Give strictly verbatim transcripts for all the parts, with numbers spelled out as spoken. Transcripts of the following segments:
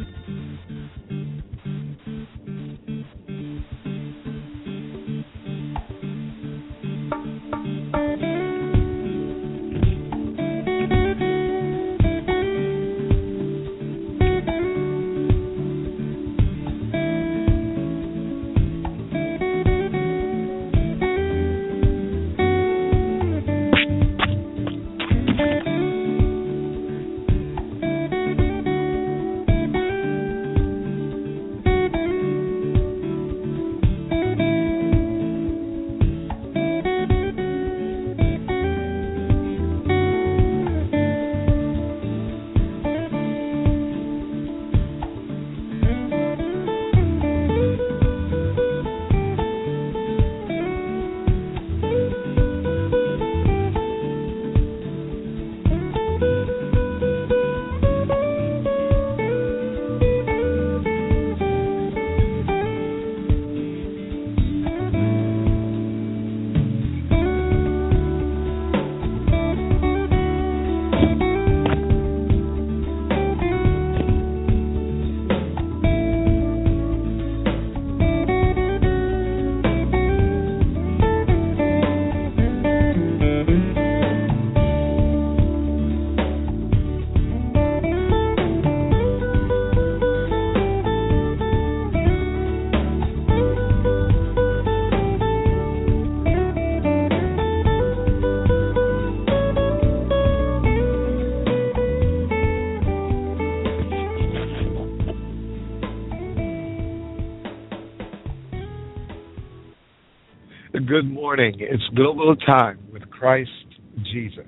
Good morning. It's Global Time with Christ Jesus.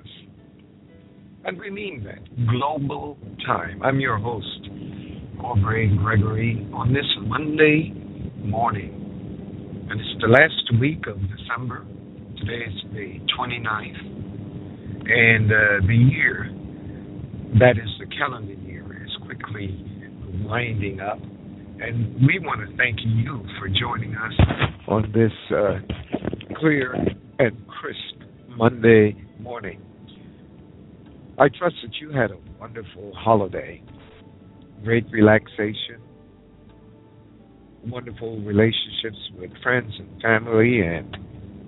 And we mean that. Global Time. I'm your host, Aubrey Gregory, on this Monday morning. And it's the last week of December. Today is the twenty-ninth. And uh, the year, that is the calendar year, is quickly winding up. And we want to thank you for joining us on this uh, clear and crisp Monday morning. I trust that you had a wonderful holiday, great relaxation, wonderful relationships with friends and family, and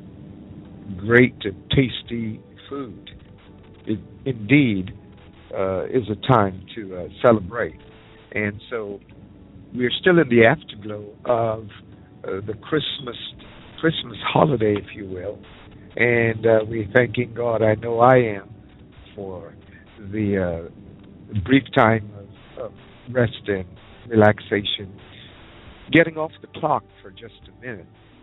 great and tasty food. It indeed uh, is a time to uh, celebrate. And so we're still in the afterglow of uh, the Christmas Christmas holiday, if you will, and uh, we're thanking God. I know I am for the uh, brief time of, of rest and relaxation, getting off the clock for just a minute,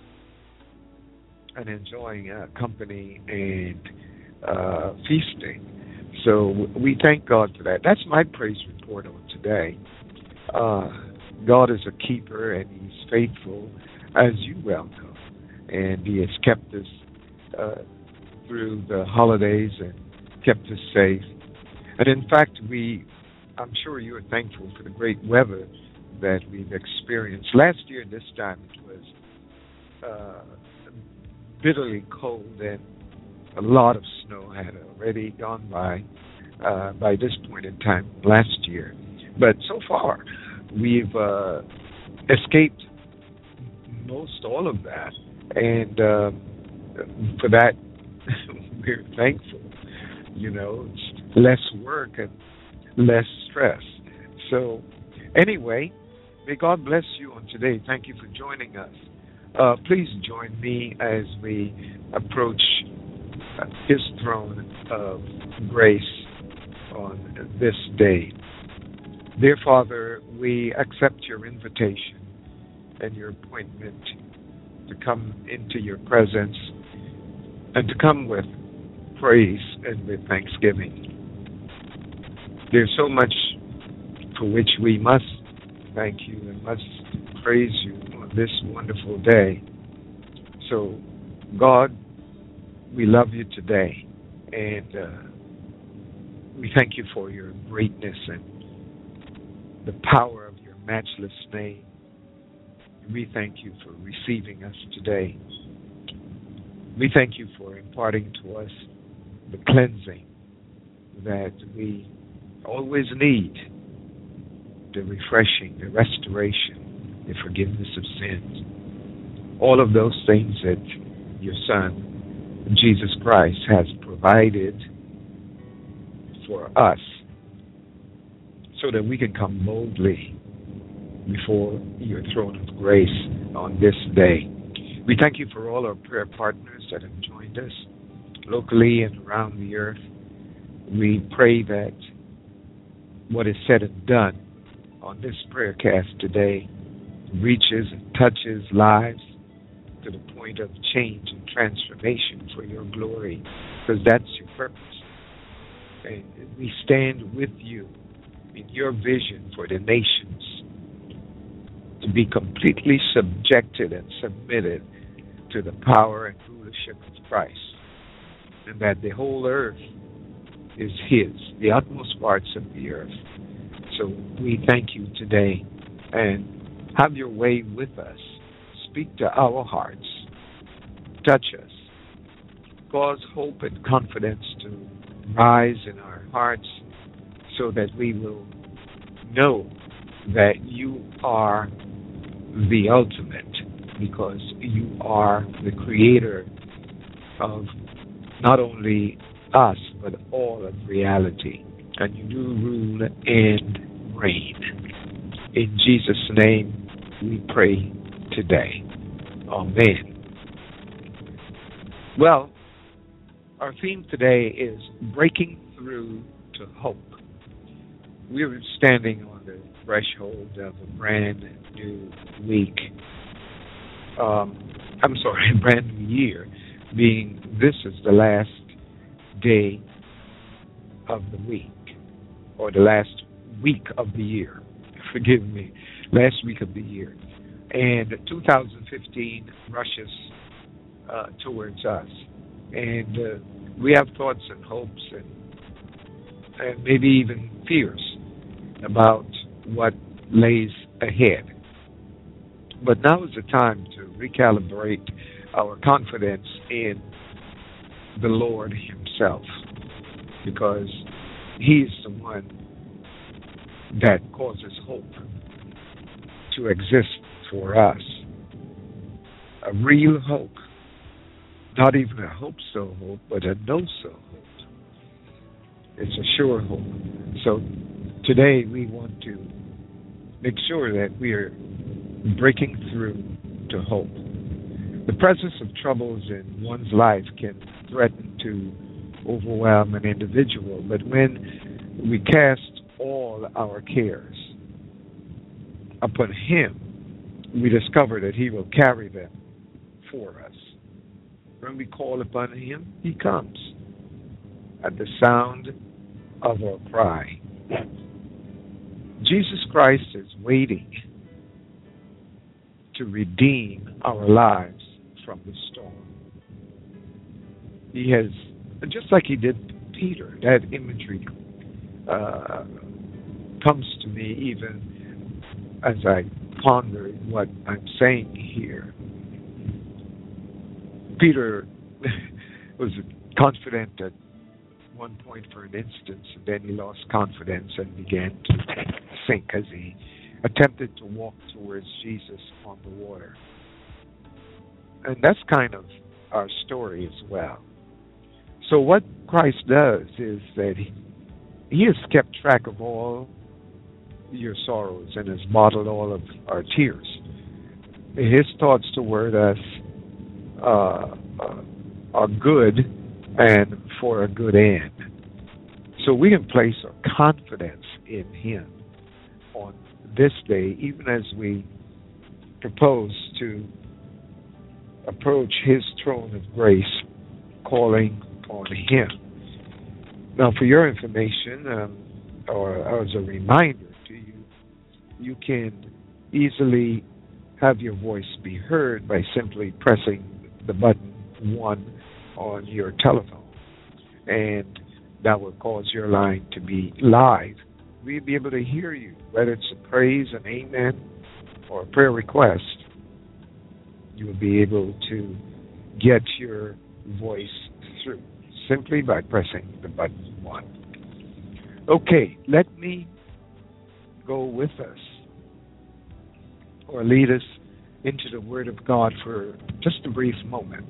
and enjoying uh, company and uh, feasting. So we thank God for that. That's my praise report on today. Uh, God is a keeper, and He's faithful, as you well know. And He has kept us uh, through the holidays and kept us safe. And in fact, we, I'm sure you are thankful for the great weather that we've experienced. Last year, this time, it was uh, bitterly cold, and a lot of snow had already gone by uh, by this point in time last year. But so far, we've uh, escaped most all of that. And uh, for that, we're thankful. You know, it's less work and less stress. So anyway, may God bless you on today. Thank you for joining us. Uh, please join me as we approach His throne of grace on this day. Dear Father, we accept your invitation and your appointment to come into your presence and to come with praise and with thanksgiving. There's so much for which we must thank you and must praise you on this wonderful day. So, God, we love you today, and uh, we thank you for your greatness and the power of your matchless name. We thank you for receiving us today. We thank you for imparting to us the cleansing that we always need the refreshing, the restoration, the forgiveness of sins. All of those things that your Son, Jesus Christ, has provided for us so that we can come boldly before your throne of grace on this day. We thank you for all our prayer partners that have joined us locally and around the earth. We pray that what is said and done on this prayer cast today reaches and touches lives to the point of change and transformation for your glory, because that's your purpose. And we stand with you in your vision for the nations to be completely subjected and submitted to the power and rulership of Christ, and that the whole earth is His, the utmost parts of the earth. So we thank you today, and have your way with us. Speak to our hearts. Touch us. Cause hope and confidence to rise in our hearts so that we will know that you are the ultimate, because you are the creator of not only us, but all of reality. And you do rule and reign. In Jesus' name we pray today. Amen. Well, our theme today is breaking through to hope. We're standing on the threshold of a brand new week. Um, I'm sorry, a brand new year, being this is the last day of the week, or the last week of the year. Forgive me, last week of the year. And two thousand fifteen rushes uh, towards us. And uh, we have thoughts and hopes and, and maybe even fears about what lays ahead. But now is the time to recalibrate our confidence in the Lord Himself, because He is the one that causes hope to exist for us. A real hope. Not even a hope-so hope, but a know-so hope. It's a sure hope. So today we want to make sure that we are breaking through to hope. The presence of troubles in one's life can threaten to overwhelm an individual, but when we cast all our cares upon Him, we discover that He will carry them for us. When we call upon Him, He comes at the sound of our cry. Jesus Christ is waiting to redeem our lives from the storm. He has, just like He did Peter, that imagery uh, comes to me even as I ponder what I'm saying here. Peter was confident at one point for an instant, and then he lost confidence and began to sink as he attempted to walk towards Jesus on the water. And that's kind of our story as well. So what Christ does is that he, he has kept track of all your sorrows and has bottled all of our tears. His thoughts toward us uh, uh, are good and for a good end. So we can place our confidence in Him on this day, even as we propose to approach His throne of grace, calling on Him. Now, for your information, um, or as a reminder to you, you can easily have your voice be heard by simply pressing the button one on your telephone, and that will cause your line to be live. We'll be able to hear you, whether it's a praise, an amen, or a prayer request. You will be able to get your voice through simply by pressing the button one. Okay, let me go with us or lead us into the Word of God for just a brief moment.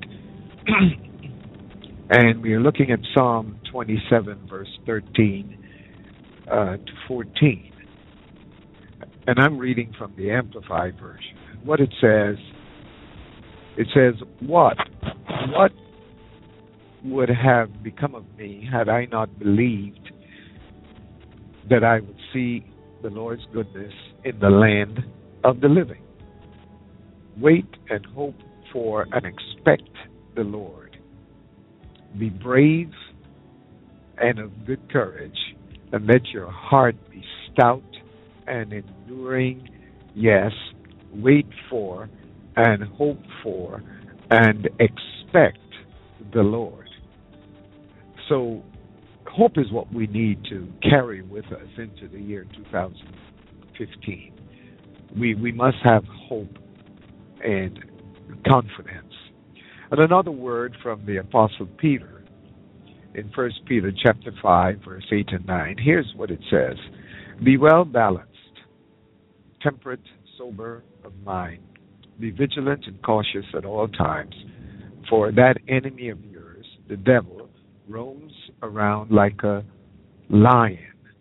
And we are looking at Psalm twenty-seven, verse thirteen uh, to fourteen. And I'm reading from the Amplified Version. What it says, it says, What? What would have become of me had I not believed that I would see the Lord's goodness in the land of the living? Wait and hope for and expect the Lord. Be brave and of good courage, and let your heart be stout and enduring. Yes, wait for and hope for and expect the Lord. So hope is what we need to carry with us into the year two thousand fifteen. We we must have hope and confidence. And another word from the Apostle Peter in First Peter chapter five, verse eight and nine. Here's what it says. Be well balanced, temperate, sober of mind. Be vigilant and cautious at all times, for that enemy of yours, the devil, roams around like a lion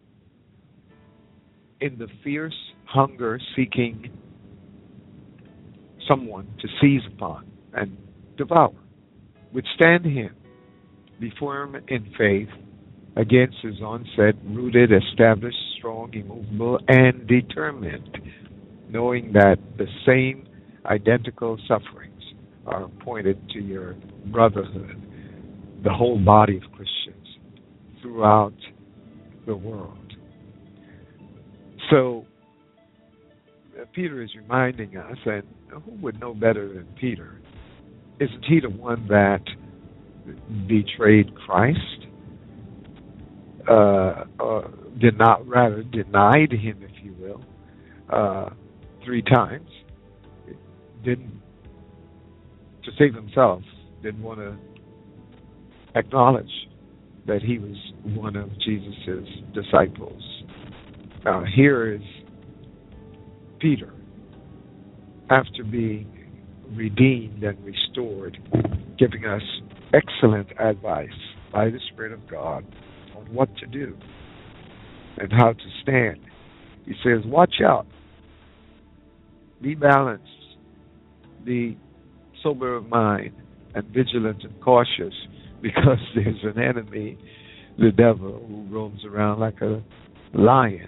in the fierce hunger, seeking someone to seize upon and devour. Withstand him. Be firm in faith against his onset, rooted, established, strong, immovable, and determined, knowing that the same identical sufferings are appointed to your brotherhood, the whole body of Christians throughout the world. So, uh, Peter is reminding us, and who would know better than Peter? Isn't he the one that betrayed Christ? Uh, uh, did not, rather, denied him, if you will, uh, three times. Didn't, to save himself, didn't want to acknowledge that he was one of Jesus' disciples. Now, here is Peter, after being redeemed and restored, giving us excellent advice by the Spirit of God on what to do and how to stand. He says, watch out, be balanced, be sober of mind, and vigilant and cautious, because there's an enemy, the devil, who roams around like a lion,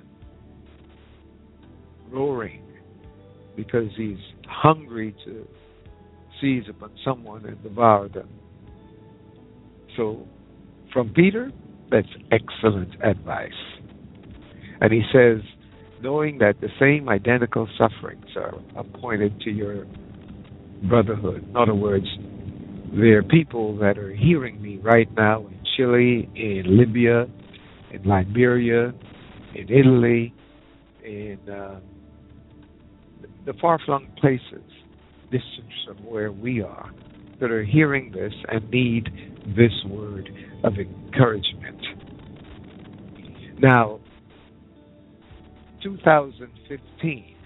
roaring, because he's hungry to seize upon someone and devour them. So, from Peter, that's excellent advice. And he says, knowing that the same identical sufferings are appointed to your brotherhood. In other words, there are people that are hearing me right now in Chile, in Libya, in Liberia, in Italy, in uh, the far-flung places, distant from where we are, that are hearing this and need this word of encouragement. Now, two thousand fifteen,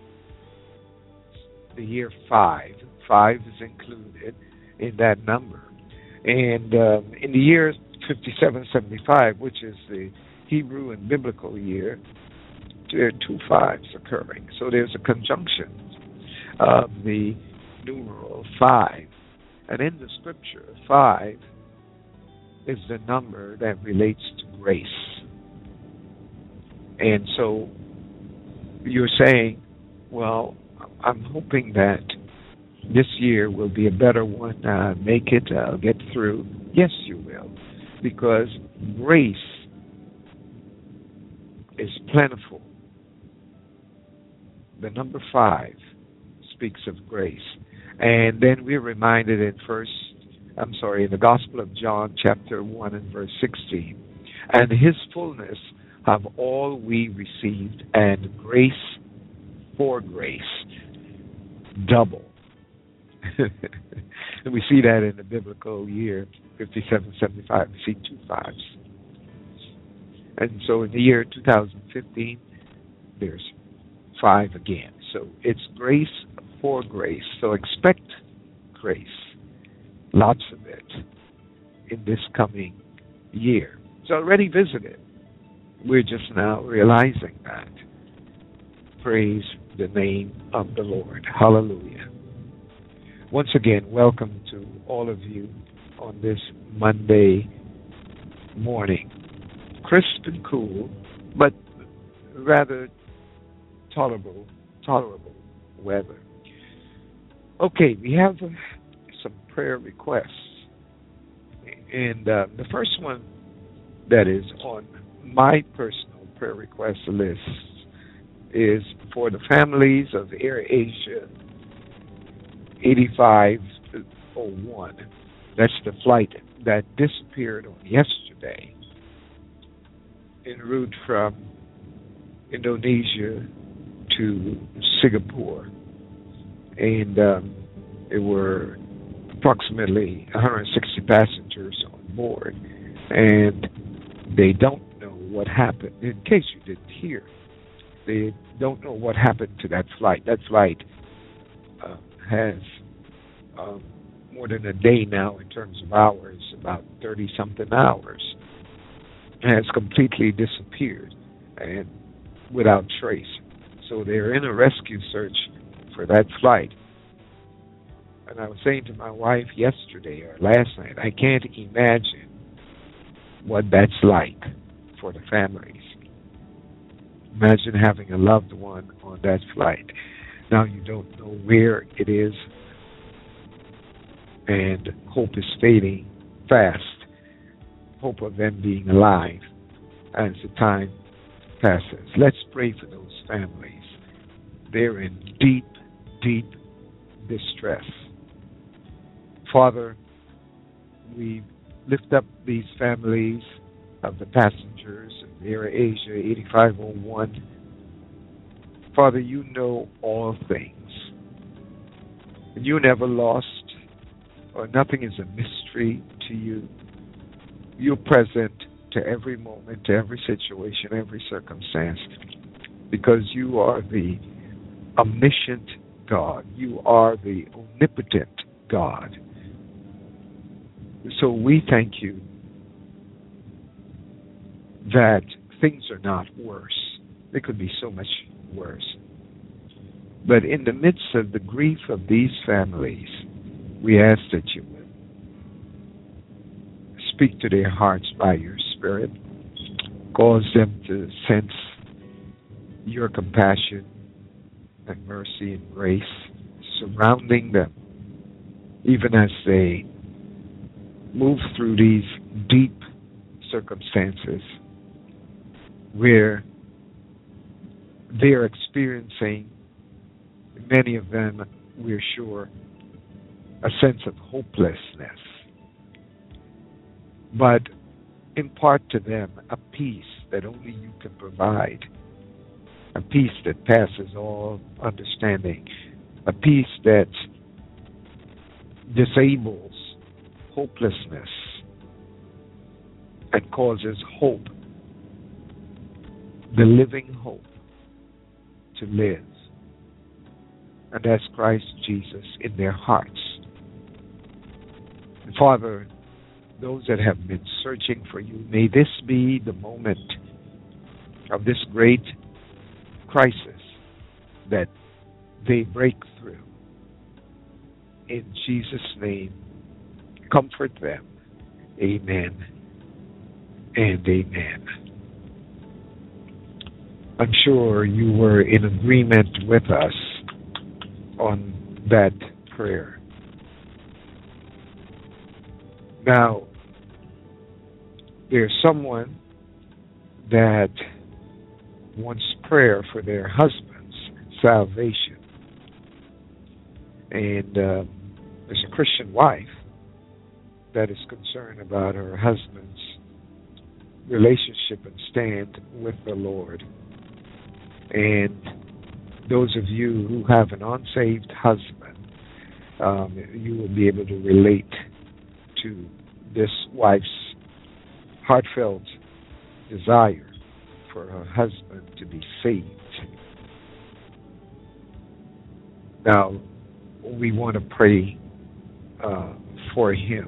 the year five, five is included in that number. And um, in the year fifty-seven seventy-five, which is the Hebrew and biblical year, there are two fives occurring. So there's a conjunction of the numeral five. And in the scripture, five is the number that relates to grace. And so you're saying, well, I'm hoping that this year will be a better one. Uh, make it, uh, get through. Yes, you will. Because grace is plentiful. The number five speaks of grace. And then we're reminded in first, I'm sorry, in the Gospel of John, chapter one and verse sixteen. And his fullness have all we received, and grace for grace, double. And we see that in the biblical year fifty-seven seventy-five. We see two fives. And so in the year two thousand fifteen, there's five again. So it's grace for grace. So expect grace, lots of it, in this coming year. It's already visited. We're just now realizing that. Praise the name of the Lord. Hallelujah. Once again, welcome to all of you on this Monday morning. Crisp and cool, but rather tolerable, tolerable weather. Okay, we have uh, some prayer requests. And uh, the first one that is on my personal prayer request list is for the families of AirAsia eighty-five oh one. That's the flight that disappeared on yesterday en route from Indonesia to Singapore. And um, there were approximately one hundred sixty passengers on board. And they don't know what happened. In case you didn't hear, they don't know what happened to that flight. That flight uh, has um, more than a day now in terms of hours, about thirty-something hours, and has completely disappeared and without trace. So they're in a rescue search for that flight. And I was saying to my wife yesterday or last night, I can't imagine what that's like for the families. Imagine having a loved one on that flight. Now you don't know where it is, and hope is fading fast. Hope of them being alive as the time passes. Let's pray for those families. They're in deep, deep distress. Father, we lift up these families of the passengers of AirAsia eighty-five oh one. Father, you know all things. And you never lost, or nothing is a mystery to you. You're present to every moment, to every situation, every circumstance, because you are the omniscient God. You are the omnipotent God. So we thank you that things are not worse. They could be so much worse. But in the midst of the grief of these families, we ask that you would speak to their hearts by your Spirit. Cause them to sense your compassion and mercy and grace surrounding them, even as they move through these deep circumstances where they're experiencing, many of them, we're sure, a sense of hopelessness. But impart to them a peace that only you can provide, a peace that passes all understanding, a peace that disables hopelessness and causes hope, the living hope, to live. And that's Christ Jesus in their hearts. And Father, those that have been searching for you, may this be the moment of this great crisis that they break through. In Jesus' name, comfort them. Amen and amen. I'm sure you were in agreement with us on that prayer. Now, there's someone that wants prayer for their husband's salvation. And uh, there's a Christian wife that is concerned about her husband's relationship and stand with the Lord. And those of you who have an unsaved husband, um, you will be able to relate to this wife's heartfelt desire for her husband to be saved. Now, we want to pray uh, for him.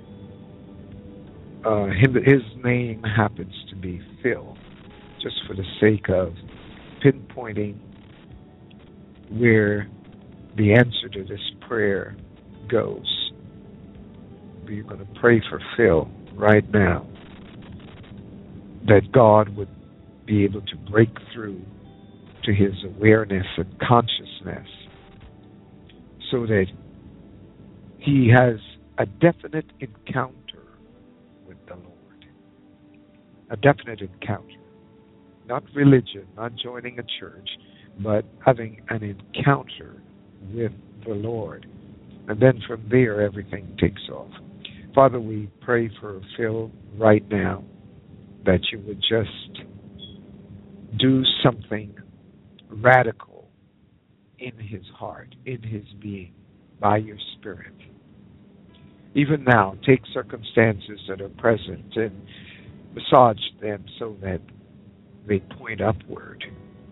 Uh, him. His name happens to be Phil, just for the sake of pinpointing where the answer to this prayer goes. We're going to pray for Phil right now, that God would be able to break through to his awareness and consciousness so that he has a definite encounter with the Lord. A definite encounter. Not religion, not joining a church, but having an encounter with the Lord. And then from there, everything takes off. Father, we pray for Phil right now, that you would just do something radical in his heart, in his being, by your Spirit. Even now, take circumstances that are present and massage them so that they point upward,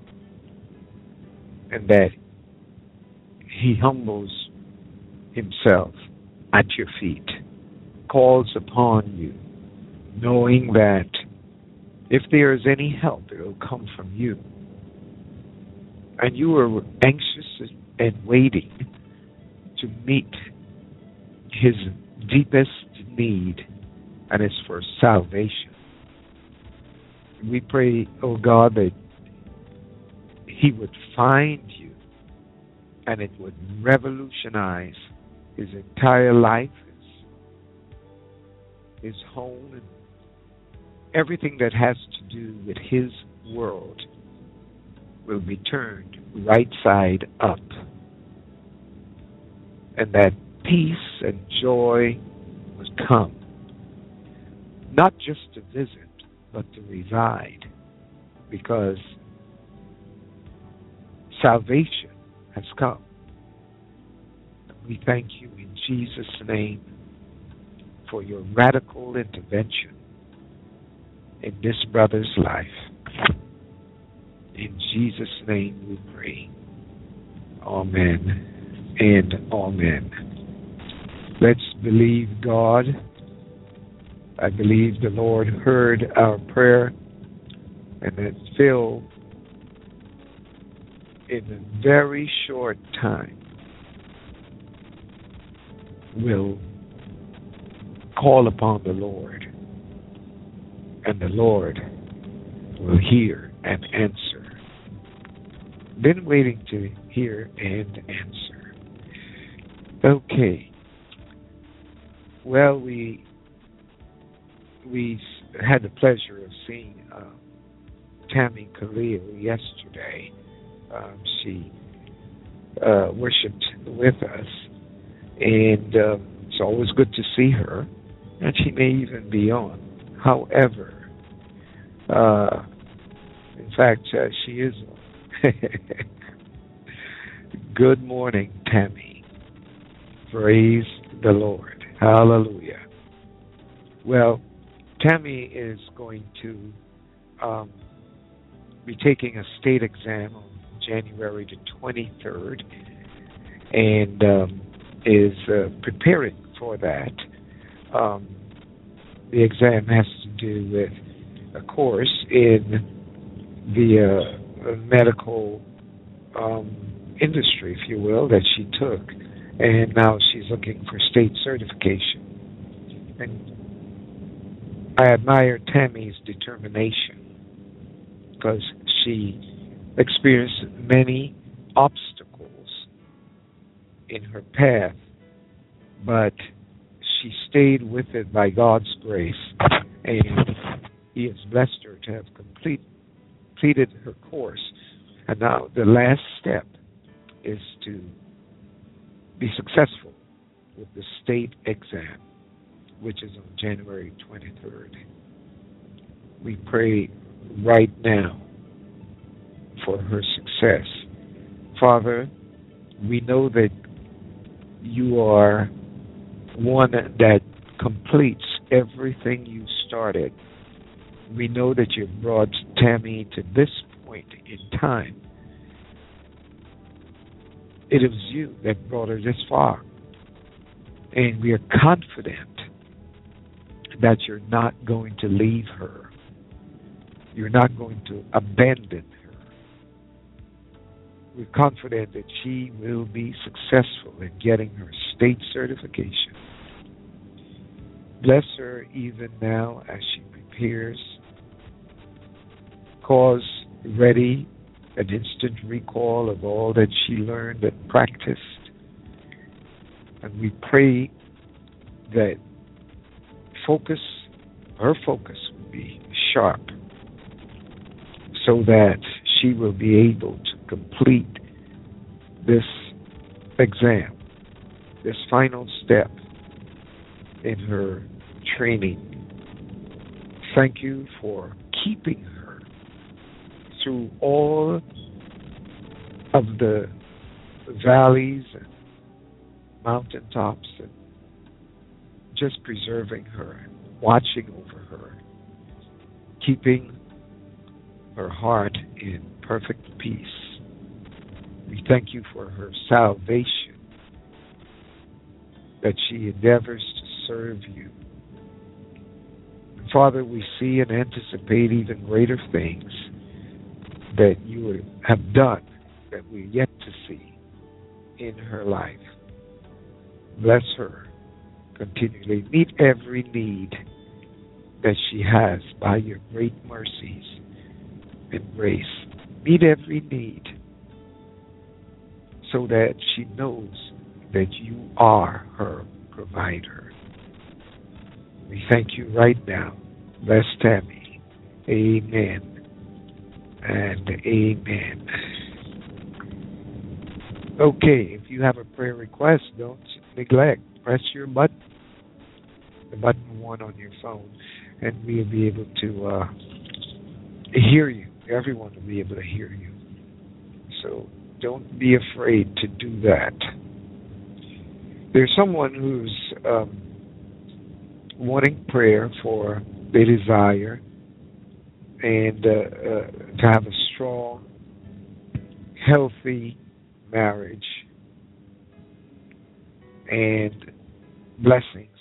and that he humbles himself at your feet, calls upon you, knowing that if there is any help, it will come from you. And you are anxious and waiting to meet his deepest need, and it's for salvation. We pray, oh God, that he would find you and it would revolutionize his entire life, his, his home, and everything that has to do with his world will be turned right side up. And that peace and joy would come, not just to visit, but to reside, because salvation has come. We thank you in Jesus' name for your radical intervention in this brother's life. In Jesus' name we pray. Amen and amen. Let's believe God. I believe the Lord heard our prayer, and that Phil, in a very short time, will call upon the Lord, and the Lord will hear and answer. Been waiting to hear and answer. Okay. Well, we we had the pleasure of seeing uh, Tammy Khalil yesterday. Um, she uh, worshipped with us, and uh, it's always good to see her, and she may even be on. However, uh, in fact, uh, she is on. Good morning, Tammy. Praise the Lord. Hallelujah. Well, Tammy is going to um, be taking a state exam on January the twenty-third, and um, is uh, preparing for that. Um, the exam has to do with a course in the uh, medical um, industry, if you will, that she took, and now she's looking for state certification. And I admire Tammy's determination, because she experienced many obstacles in her path, but she stayed with it by God's grace, and He has blessed her to have complete, completed her course. And now the last step is to be successful with the state exam, which is on January twenty-third. We pray right now for her success. Father, we know that you are one that completes everything you started. We know that you've brought Tammy to this point in time It was you that brought her this far. And we are confident that you're not going to leave her. You're not going to abandon her. We're confident that she will be successful in getting her state certification. Bless her even now as she prepares. Cause ready an instant recall of all that she learned and practiced. And we pray that focus, her focus will be sharp so that she will be able to complete this exam, this final step in her training. Thank you for keeping her through all of the valleys and mountaintops, and just preserving her, watching over her, keeping her heart in perfect peace. We thank you for her salvation, that she endeavors to serve you. And Father, we see and anticipate even greater things that you have done that we're yet to see in her life. Bless her continually. Meet every need that she has by your great mercies and grace. Meet every need so that she knows that you are her provider. We thank you right now. Bless Tammy. Amen and amen. Okay, if you have a prayer request, don't neglect. Press your button, the button one on your phone, and we'll be able to uh, hear you. Everyone will be able to hear you. So don't be afraid to do that. There's someone who's um, wanting prayer for their desire and uh, uh, to have a strong, healthy marriage and blessings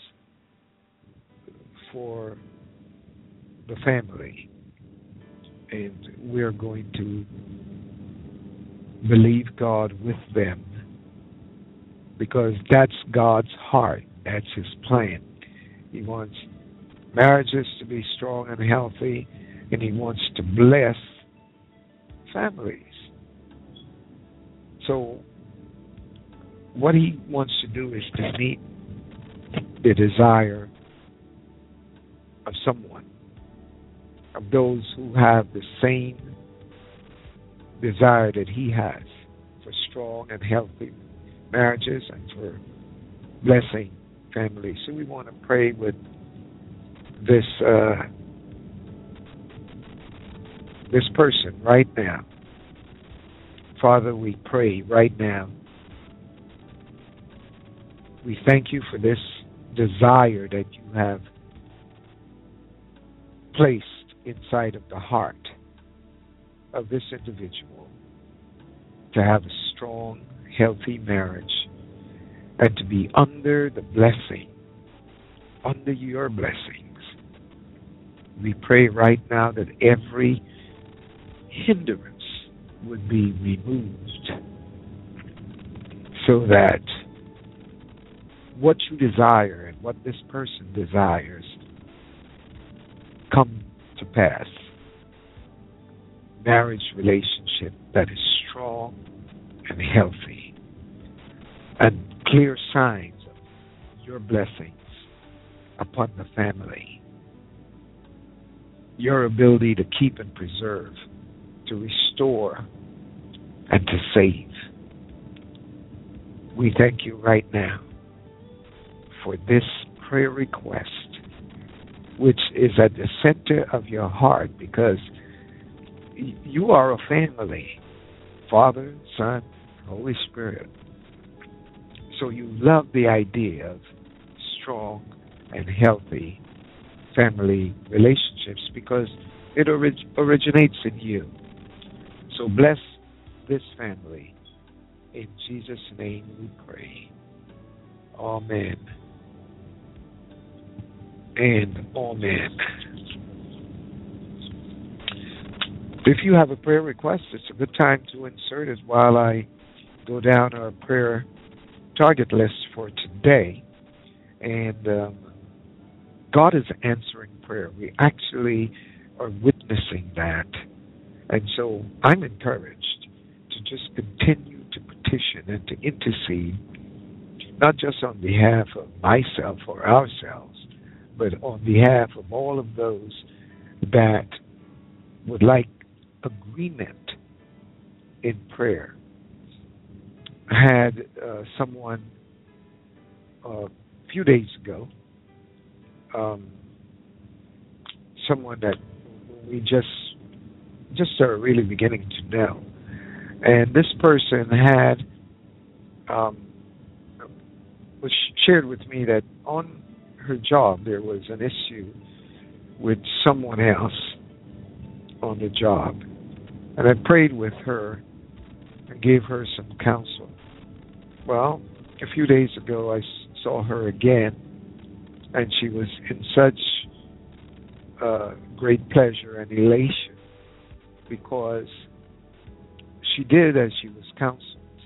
for the family. And we're going to believe God with them because that's God's heart. That's His plan. He wants marriages to be strong and healthy, and He wants to bless families. So what He wants to do is to meet the desire of someone, of those who have the same desire that He has for strong and healthy marriages and for blessing families. So we want to pray with this uh, this person right now. Father, we pray right now. We thank you for this desire that you have placed inside of the heart of this individual to have a strong, healthy marriage and to be under the blessing, under your blessings. We pray right now that every hindrance would be removed so that what you desire and what this person desires come to pass. Marriage relationship that is strong and healthy, and clear signs of your blessings upon the family. Your ability to keep and preserve, to restore, and to save. We thank you right now for this prayer request, which is at the center of your heart, because you are a family, Father, Son, Holy Spirit. So you love the idea of strong and healthy family relationships because it orig- originates in you. So bless this family In Jesus' name we pray. Amen. And amen. If you have a prayer request, it's a good time to insert it while I go down our prayer target list for today. And um, God is answering prayer. We actually are witnessing that. And so I'm encouraged to just continue to petition and to intercede, not just on behalf of myself or ourselves, but on behalf of all of those that would like agreement in prayer. I had uh, someone uh, a few days ago, um, someone that we just just are really beginning to know, and this person had um, was shared with me that on her job there was an issue with someone else on the job, and I prayed with her and gave her some counsel. Well, a few days ago I saw her again, and she was in such uh, great pleasure and elation because she did as she was counseled,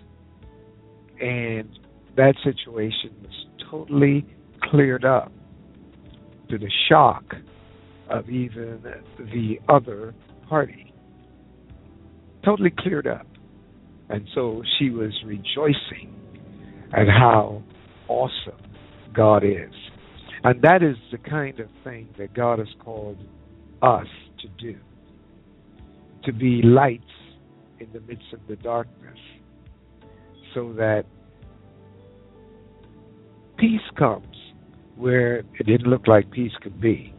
and that situation was totally cleared up, to the shock of even the other party. Totally cleared up. And so she was rejoicing at how awesome God is. And that is the kind of thing that God has called us to do, to be lights in the midst of the darkness, so that peace comes where it didn't look like peace could be.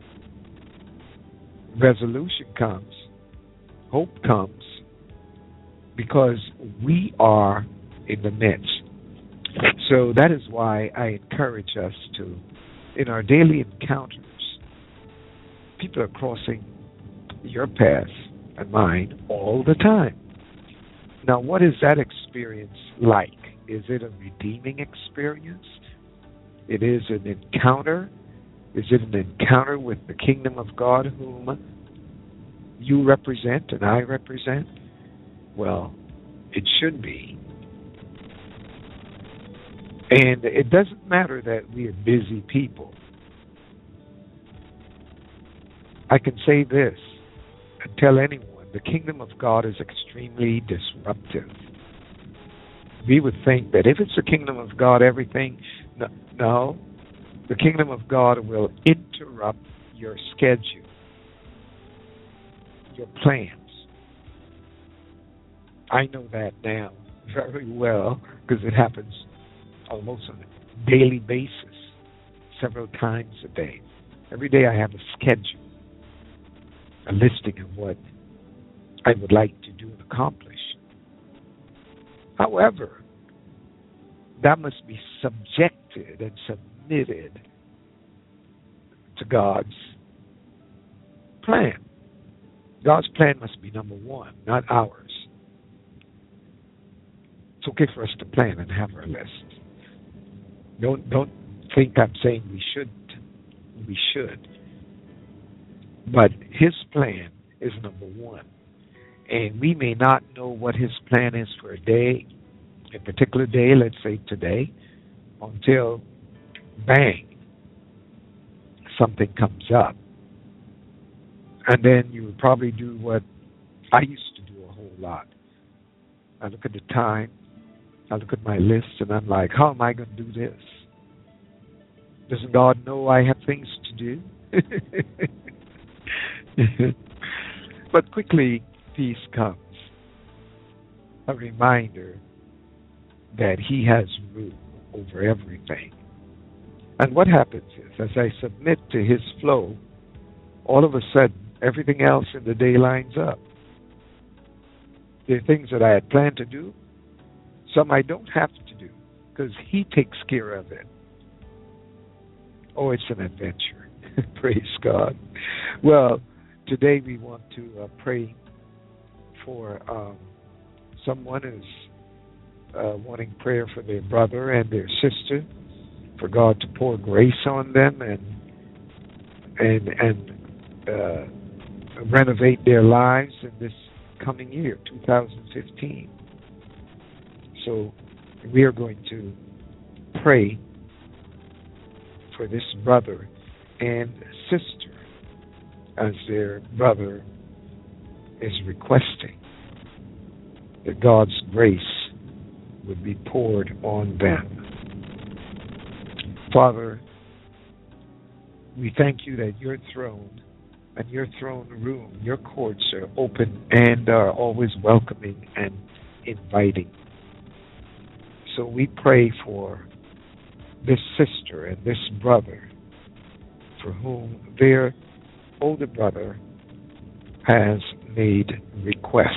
Resolution comes, hope comes, because we are in the midst. So that is why I encourage us to, in our daily encounters, people are crossing your path and mine all the time. Now, what is that experience like? Is it a redeeming experience? It is an encounter. Is it an encounter with the kingdom of God whom you represent and I represent? Well, it should be. And it doesn't matter that we are busy people. I can say this and tell anyone, the kingdom of God is extremely disruptive. We would think that if it's the kingdom of God, everything... No, no, the kingdom of God will interrupt your schedule, your plans. I know that now very well because it happens almost on a daily basis, several times a day. Every day I have a schedule, a listing of what I would like to do and accomplish. However, that must be subjected and submitted to God's plan. God's plan must be number one, not ours. It's okay for us to plan and have our list. Don't don't think I'm saying we shouldn't. We should. But His plan is number one. And we may not know what His plan is for a day, a particular day, let's say today, until, bang, something comes up. And then you would probably do what I used to do a whole lot. I look at the time, I look at my list, and I'm like, how am I going to do this? Doesn't God know I have things to do? But quickly, peace comes. A reminder that He has rule over everything. And what happens is, as I submit to His flow, all of a sudden, everything else in the day lines up. There are things that I had planned to do, some I don't have to do, because He takes care of it. Oh, it's an adventure. Praise God. Well, today we want to uh, pray for um, someone who's uh, wanting prayer for their brother and their sister, for God to pour grace on them and and and uh, renovate their lives in this coming year, two thousand fifteen. So we are going to pray for this brother and sister as their brother is requesting that God's grace would be poured on them. Father, we thank you that your throne and your throne room, your courts are open and are always welcoming and inviting. So we pray for this sister and this brother for whom their older brother has made requests.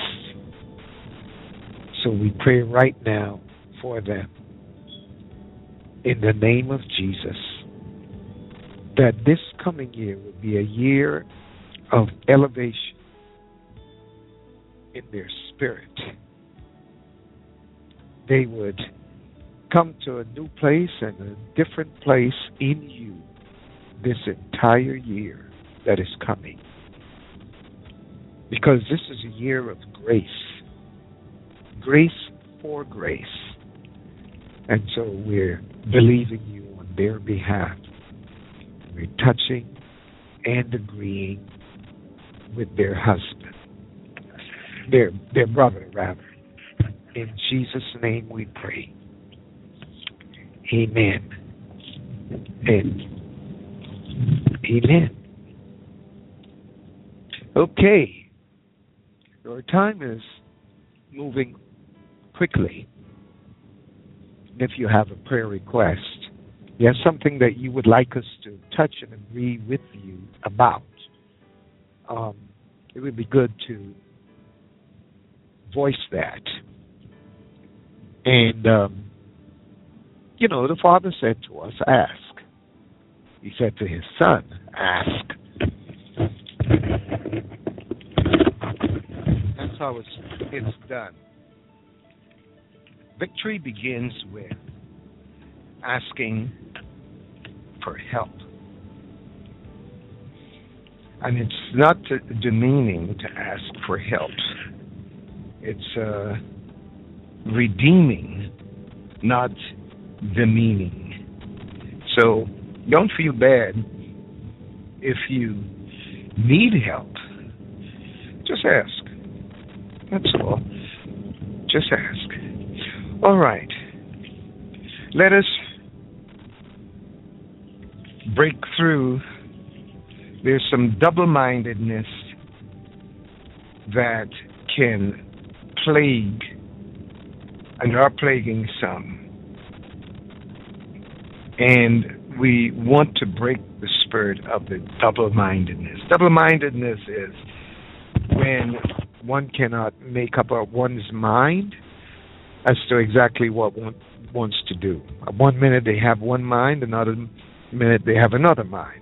So we pray right now for them in the name of Jesus, that this coming year will be a year of elevation in their spirit. They would come to a new place and a different place in you this entire year that is coming. Because this is a year of grace. Grace for grace. And so we're believing you on their behalf. We're touching and agreeing with their husband. Their, their brother, rather. In Jesus' name we pray. Amen. And amen. Okay. Our time is moving quickly. If you have a prayer request, you have something that you would like us to touch and agree with you about, um, it would be good to voice that. And, um, you know, the Father said to us, ask. He said to his Son, ask. That's how it's, it's done. Victory begins with asking for help. And it's not demeaning to ask for help. It's uh, redeeming, not demeaning. So don't feel bad if you need help. Just ask. That's all. Just ask. All right. Let us break through. There's some double-mindedness that can plague and are plaguing some. And we want to break the spirit of the double-mindedness. Double-mindedness is when one cannot make up one's mind as to exactly what one wants to do. One minute they have one mind, another minute they have another mind.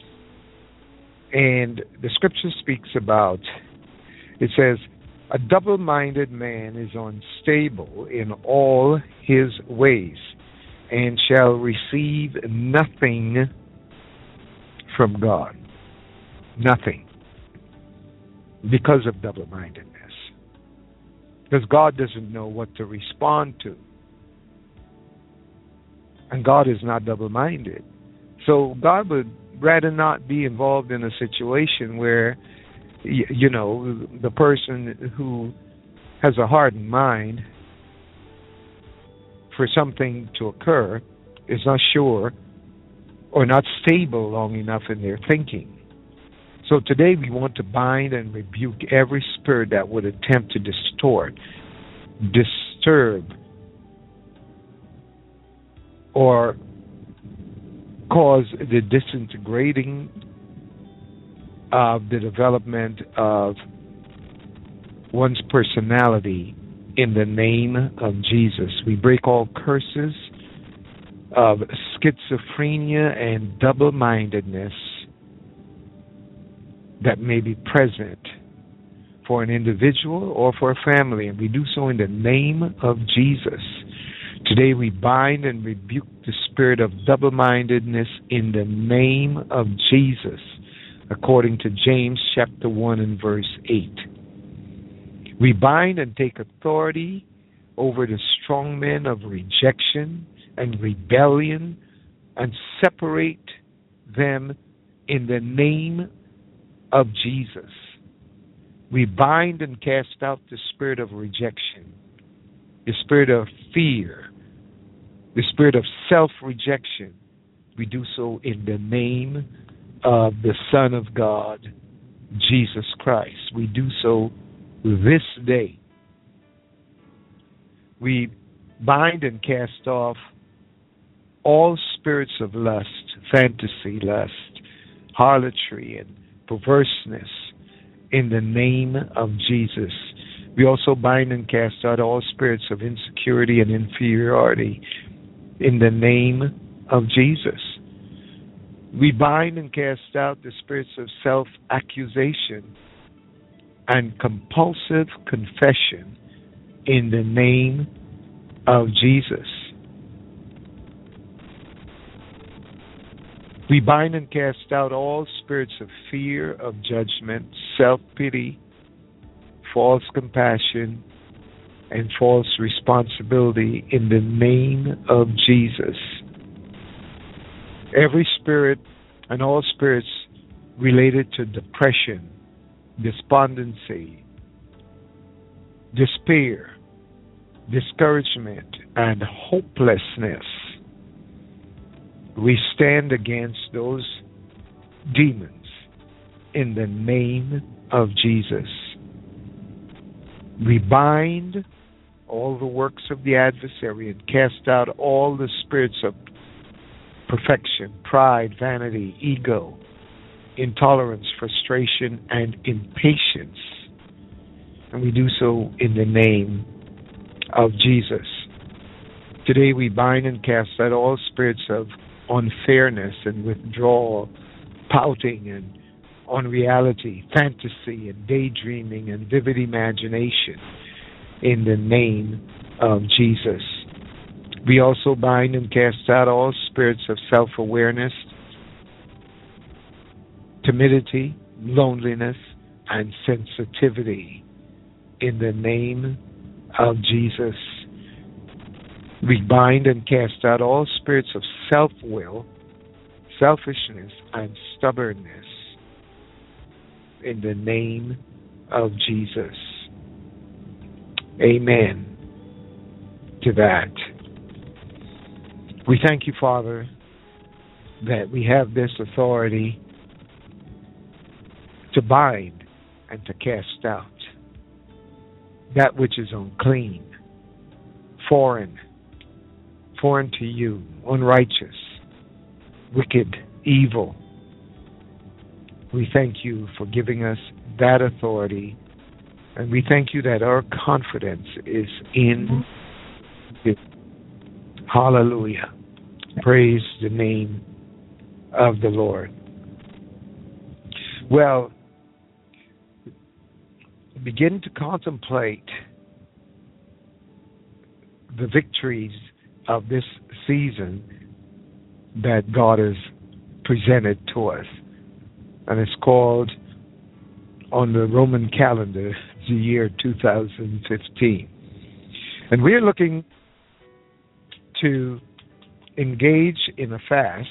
And the scripture speaks about, it says, a double-minded man is unstable in all his ways and shall receive nothing from God. Nothing. Because of double-mindedness. Because God doesn't know what to respond to. And God is not double-minded. So God would rather not be involved in a situation where, you know, the person who has a hardened mind for something to occur is not sure or not stable long enough in their thinking. So today we want to bind and rebuke every spirit that would attempt to distort, disturb, or cause the disintegrating of the development of one's personality in the name of Jesus. We break all curses of schizophrenia and double-mindedness that may be present for an individual or for a family, and we do so in the name of Jesus. Today we bind and rebuke the spirit of double-mindedness in the name of Jesus, according to James chapter one and verse eight. We bind and take authority over the strong men of rejection and rebellion and separate them in the name of Jesus. We bind and cast out the spirit of rejection, the spirit of fear, the spirit of self-rejection. We do so in the name of the Son of God, Jesus Christ. We do so this day. We bind and cast off all spirits of lust, fantasy lust, harlotry, and perverseness in the name of Jesus. We also bind and cast out all spirits of insecurity and inferiority in the name of Jesus. We bind and cast out the spirits of self-accusation and compulsive confession in the name of Jesus. We bind and cast out all spirits of fear, of judgment, self-pity, false compassion, and false responsibility in the name of Jesus. Every spirit and all spirits related to depression, despondency, despair, discouragement, and hopelessness, we stand against those demons in the name of Jesus. We bind all the works of the adversary and cast out all the spirits of perfection, pride, vanity, ego, intolerance, frustration, and impatience. And we do so in the name of Jesus. Today we bind and cast out all spirits of unfairness and withdrawal, pouting and unreality, fantasy and daydreaming and vivid imagination in the name of Jesus. We also bind and cast out all spirits of self-awareness, timidity, loneliness, and sensitivity in the name of Jesus. We bind and cast out all spirits of self-will, selfishness, and stubbornness in the name of Jesus. Amen to that. We thank you, Father, that we have this authority to bind and to cast out that which is unclean, foreign, foreign to you, unrighteous, wicked, evil. We thank you for giving us that authority, and we thank you that our confidence is in you. Hallelujah. Praise the name of the Lord. Well, begin to contemplate the victories of this season that God has presented to us. And it's called, on the Roman calendar, the year two thousand fifteen. And we're looking to engage in a fast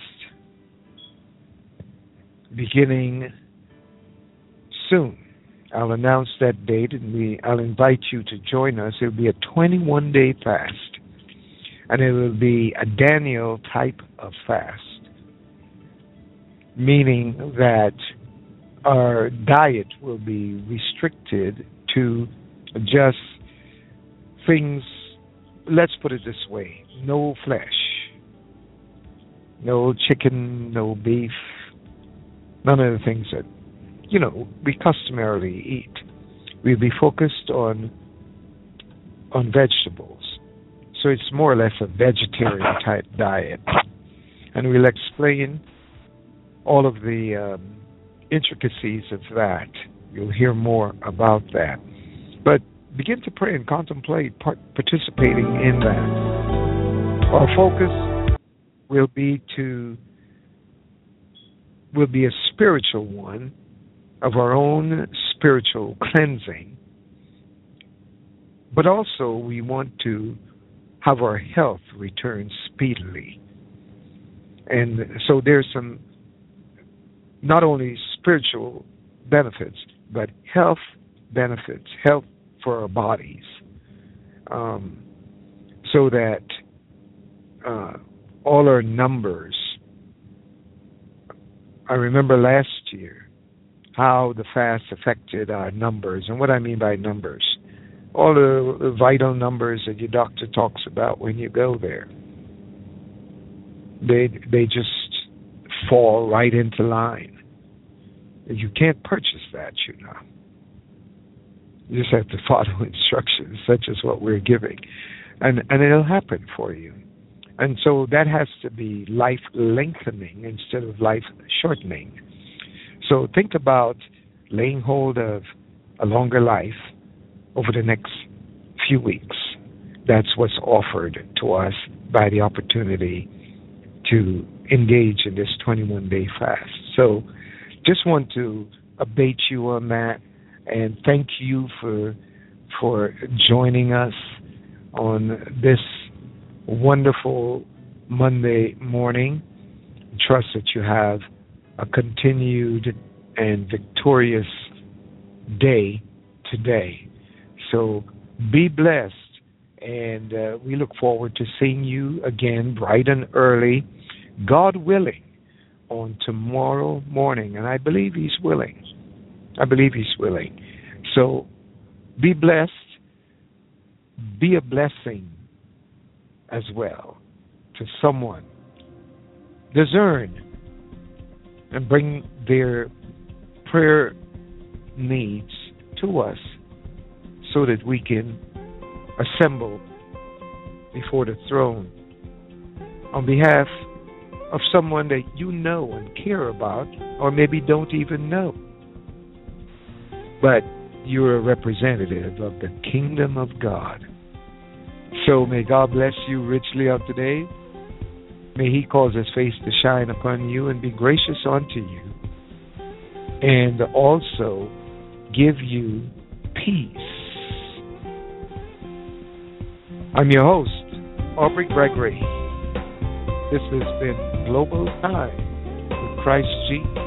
beginning soon. I'll announce that date, and we, I'll invite you to join us. It will be a twenty-one day fast, and it will be a Daniel type of fast, meaning that our diet will be restricted to just things, let's put it this way, no flesh, no chicken, no beef, none of the things that, you know, we customarily eat. We'll be focused on on vegetables. So it's more or less a vegetarian type diet. And we'll explain all of the um, intricacies of that. You'll hear more about that. But begin to pray and contemplate part- participating in that. Our focus will be to will be a spiritual one of our own spiritual cleansing, but also we want to have our health return speedily. And so there's some not only spiritual benefits, but health benefits, health for our bodies, um, so that uh, all our numbers. I remember last year how the fast affected our numbers, and what I mean by numbers, all the, the vital numbers that your doctor talks about when you go there. They they just fall right into line. You can't purchase that, you know. You just have to follow instructions, such as what we're giving, and and it'll happen for you. And so that has to be life lengthening instead of life shortening. So think about laying hold of a longer life over the next few weeks. That's what's offered to us by the opportunity to engage in this twenty-one day fast. So just want to abate you on that and thank you for for joining us on this wonderful Monday morning. Trust that you have a continued and victorious day today. So be blessed, and uh, we look forward to seeing you again bright and early, God willing, on tomorrow morning. And I believe He's willing. I believe He's willing. So be blessed. Be a blessing as well to someone. Discern and bring their prayer needs to us so that we can assemble before the throne on behalf of someone that you know and care about, or maybe don't even know. But you're a representative of the kingdom of God. So may God bless you richly of today. May He cause His face to shine upon you and be gracious unto you, and also give you peace. I'm your host, Aubrey Gregory. This has been Global Time with Christ Jesus.